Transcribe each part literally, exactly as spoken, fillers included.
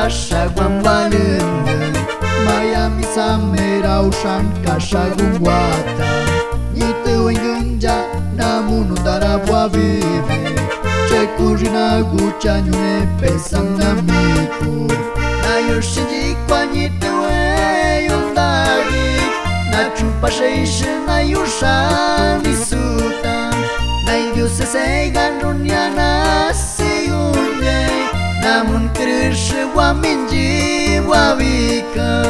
kasha gwambalungu Miami samerau shan kasha gungwata Nitu wengunja namun undara bua vive Chekurina gucha nyune pesang namiku Na yoshinji kwa nitu we yundari Na chupa sheishi na yushan isuta Na idiose se ganrunya na siyunye Namun krishi wa minji wa vika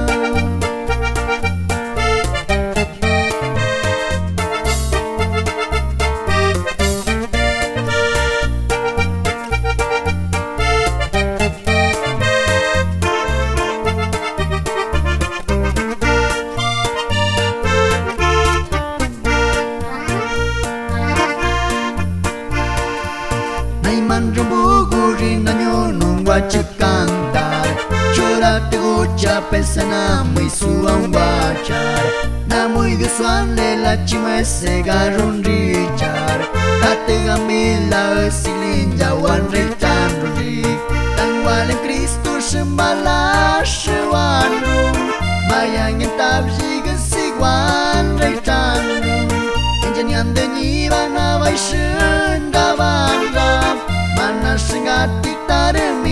Manjumbugurin na nyunung wachikantar Chura te gucha pesana muy suang wachar Na muy gusuan le la chimese garun richar Kate gamila silin jawan richan rundi Tangwalen Kristo shembala shiwan rum Mayang yang tabji gesigwan richan rum Enjanyan de niba na vai shin da van ram Mana singati tarim